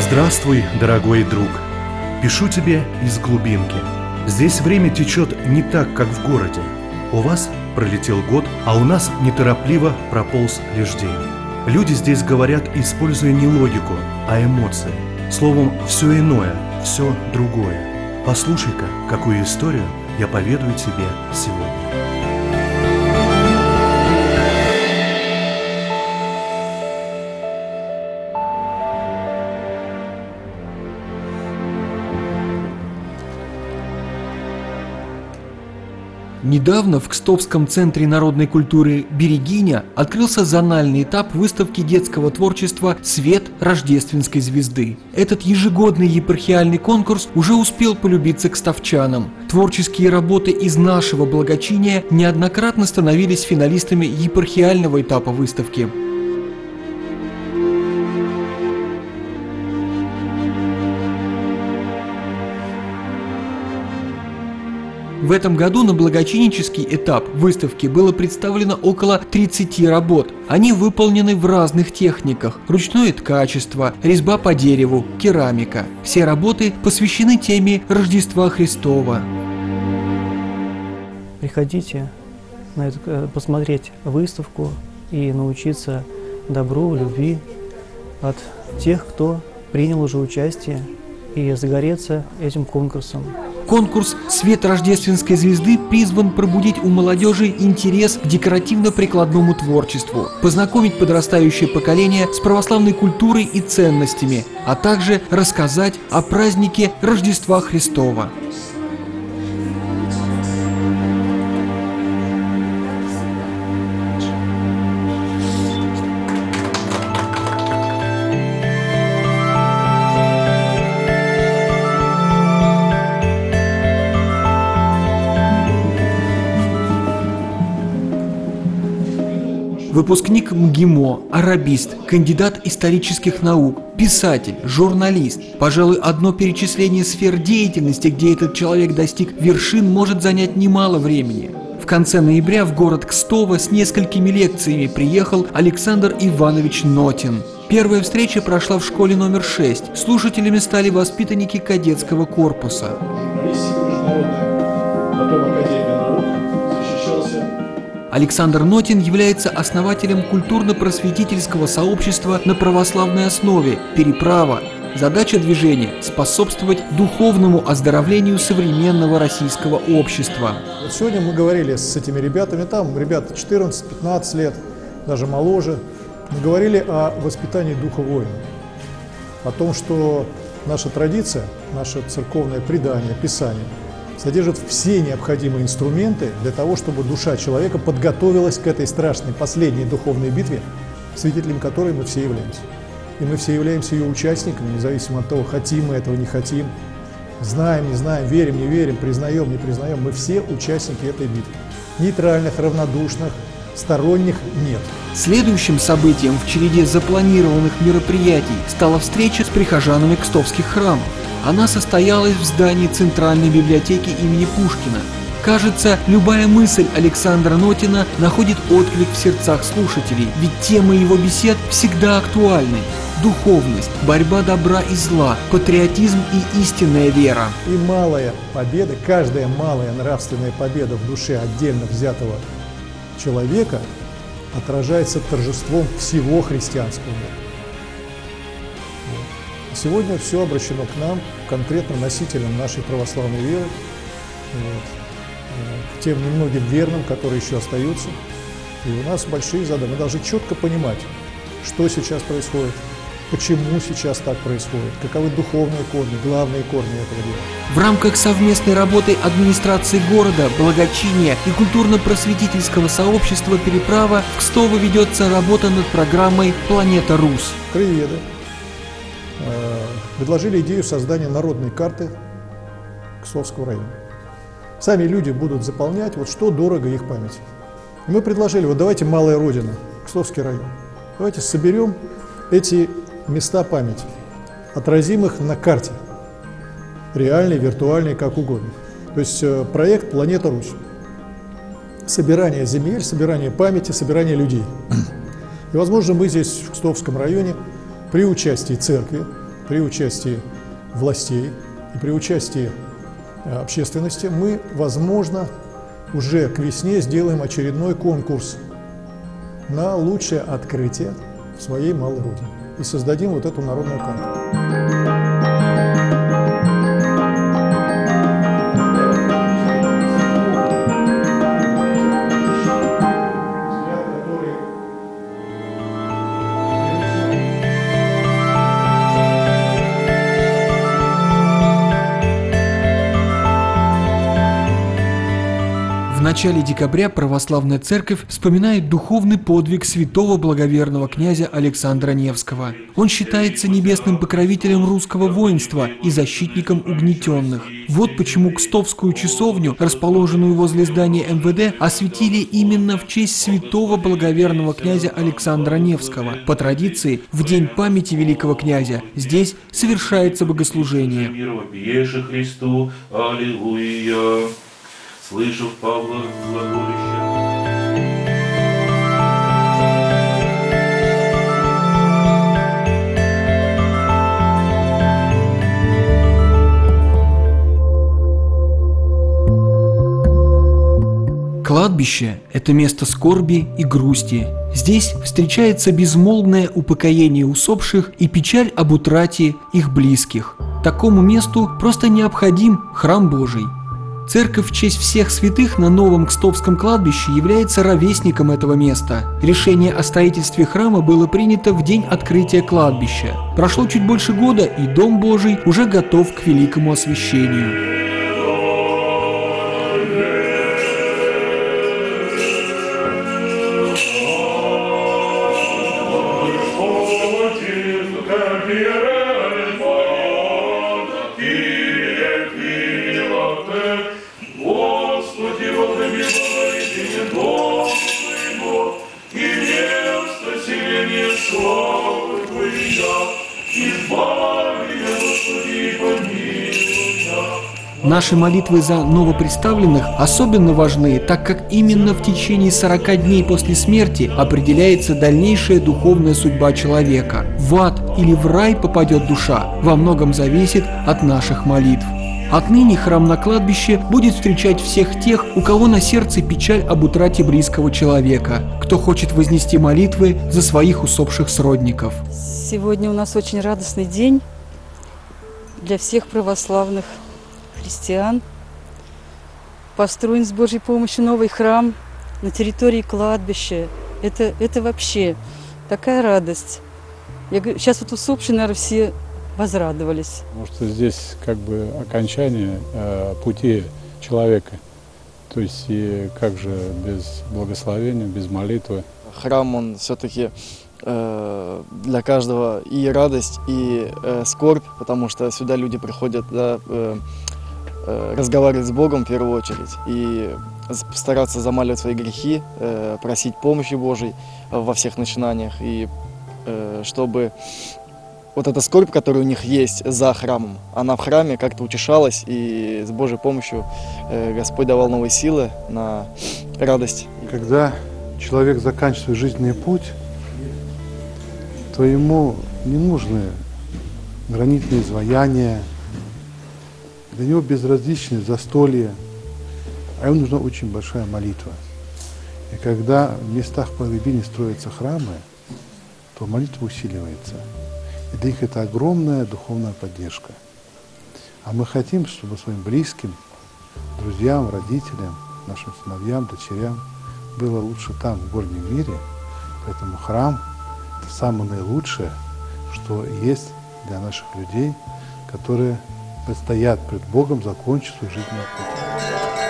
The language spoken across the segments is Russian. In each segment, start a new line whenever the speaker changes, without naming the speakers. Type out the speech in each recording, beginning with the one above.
Здравствуй, дорогой друг. Пишу тебе из глубинки. Здесь время течет не так, как в городе. У вас пролетел год, а у нас неторопливо прополз лишь день. Люди здесь говорят, используя не логику, а эмоции. Словом, все иное, все другое. Послушай-ка, какую историю я поведаю тебе сегодня.
Недавно в Кстовском центре народной культуры «Берегиня» открылся зональный этап выставки детского творчества «Свет рождественской звезды». Этот ежегодный епархиальный конкурс уже успел полюбиться кстовчанам. Творческие работы из нашего благочиния неоднократно становились финалистами епархиального этапа выставки. В этом году на благочиннический этап выставки было представлено около 30 работ. Они выполнены в разных техниках: ручное ткачество, резьба по дереву, керамика. Все работы посвящены теме Рождества Христова.
Приходите посмотреть выставку и научиться добру, любви от тех, кто принял уже участие, и загореться этим конкурсом.
Конкурс «Свет рождественской звезды» призван пробудить у молодежи интерес к декоративно-прикладному творчеству, познакомить подрастающее поколение с православной культурой и ценностями, а также рассказать о празднике Рождества Христова. Выпускник МГИМО, арабист, кандидат исторических наук, писатель, журналист. Пожалуй, одно перечисление сфер деятельности, где этот человек достиг вершин, может занять немало времени. В конце ноября в город Кстово с несколькими лекциями приехал Александр Иванович Нотин. Первая встреча прошла в школе номер 6. Слушателями стали воспитанники кадетского корпуса. Александр Нотин является основателем культурно-просветительского сообщества на православной основе «Переправа». Задача движения – способствовать духовному оздоровлению современного российского общества.
Вот сегодня мы говорили с этими ребятами, там ребята 14-15 лет, даже моложе. Мы говорили о воспитании духа воина, о том, что наша традиция, наше церковное предание, писание содержит все необходимые инструменты для того, чтобы душа человека подготовилась к этой страшной последней духовной битве, свидетелями которой мы все являемся. И мы все являемся ее участниками, независимо от того, хотим мы этого, не хотим, знаем, не знаем, верим, не верим, признаем, не признаем. Мы все участники этой битвы. Нейтральных, равнодушных, сторонних нет.
Следующим событием в череде запланированных мероприятий стала встреча с прихожанами кстовских храмов. Она состоялась в здании Центральной библиотеки имени Пушкина. Кажется, любая мысль Александра Нотина находит отклик в сердцах слушателей, ведь темы его бесед всегда актуальны. Духовность, борьба добра и зла, патриотизм и истинная вера.
И малая победа, каждая малая нравственная победа в душе отдельно взятого человека отражается торжеством всего христианского мира. Сегодня все обращено к нам, конкретно носителям нашей православной веры, к тем немногим верным, которые еще остаются. И у нас большие задачи. Мы должны четко понимать, что сейчас происходит, почему сейчас так происходит, каковы духовные корни, главные корни этого дела.
В рамках совместной работы администрации города, благочиния и культурно-просветительского сообщества «Переправа» в Кстово ведется работа над программой «Планета Русь».
Краеведы предложили идею создания народной карты Кстовского района. Сами люди будут заполнять, вот что дорого их памяти. И мы предложили, вот давайте малая родина, Кстовский район. Давайте соберем эти места памяти, отразим их на карте, реальной, виртуальной, как угодно. То есть проект «Планета Русь». Собирание земель, собирание памяти, собирание людей. И, возможно, мы здесь, в Кстовском районе, при участии церкви, при участии властей и при участии общественности мы, возможно, уже к весне сделаем очередной конкурс на лучшее открытие в своей малой родине и создадим вот эту народную карту.
В начале декабря православная церковь вспоминает духовный подвиг святого благоверного князя Александра Невского. Он считается небесным покровителем русского воинства и защитником угнетенных. Вот почему Кстовскую часовню, расположенную возле здания МВД, осветили именно в честь святого благоверного князя Александра Невского. По традиции, в день памяти великого князя здесь совершается богослужение.
Христу, аллилуйя. Слышав Павла глаголища.
Кладбище – это место скорби и грусти. Здесь встречается безмолвное упокоение усопших и печаль об утрате их близких. Такому месту просто необходим храм Божий. Церковь в честь всех святых на новом Кстовском кладбище является ровесником этого места. Решение о строительстве храма было принято в день открытия кладбища. Прошло чуть больше года, и Дом Божий уже готов к великому освящению. Наши молитвы за новоприставленных особенно важны, так как именно в течение 40 дней после смерти определяется дальнейшая духовная судьба человека. В ад или в рай попадет душа, во многом зависит от наших молитв. Отныне храм на кладбище будет встречать всех тех, у кого на сердце печаль об утрате близкого человека, кто хочет вознести молитвы за своих усопших сродников.
Сегодня у нас очень радостный день для всех православных христиан. Построен с Божьей помощью новый храм на территории кладбища. Это вообще такая радость. Я говорю, сейчас вот усопшие, наверное, все возрадовались.
Потому что здесь как бы окончание пути человека. То есть и как же без благословения, без молитвы.
Храм, он все-таки для каждого и радость, и скорбь, потому что сюда люди приходят, да, разговаривать с Богом в первую очередь и стараться замаливать свои грехи, просить помощи Божией во всех начинаниях, и чтобы вот эта скорбь, которая у них есть за храмом, она в храме как-то утешалась, и с Божьей помощью Господь давал новые силы на радость.
Когда человек заканчивает свой жизненный путь, то ему не нужны гранитные изваяния, для него безразличны застолья, а ему нужна очень большая молитва. И когда в местах погребения строятся храмы, то молитва усиливается. И для них это огромная духовная поддержка. А мы хотим, чтобы своим близким, друзьям, родителям, нашим сыновьям, дочерям было лучше там, в горнем мире. Поэтому храм – это самое наилучшее, что есть для наших людей, которые предстоят пред Богом закончить свой жизненный путь.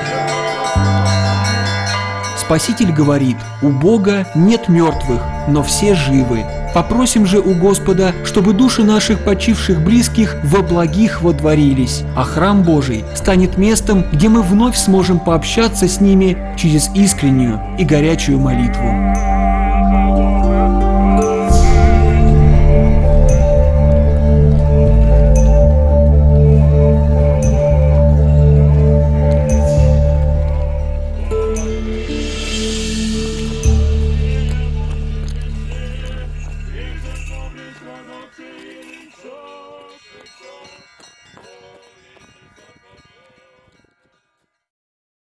Спаситель говорит: «У Бога нет мертвых, но все живы». Попросим же у Господа, чтобы души наших почивших близких во благих водворились, а храм Божий станет местом, где мы вновь сможем пообщаться с ними через искреннюю и горячую молитву.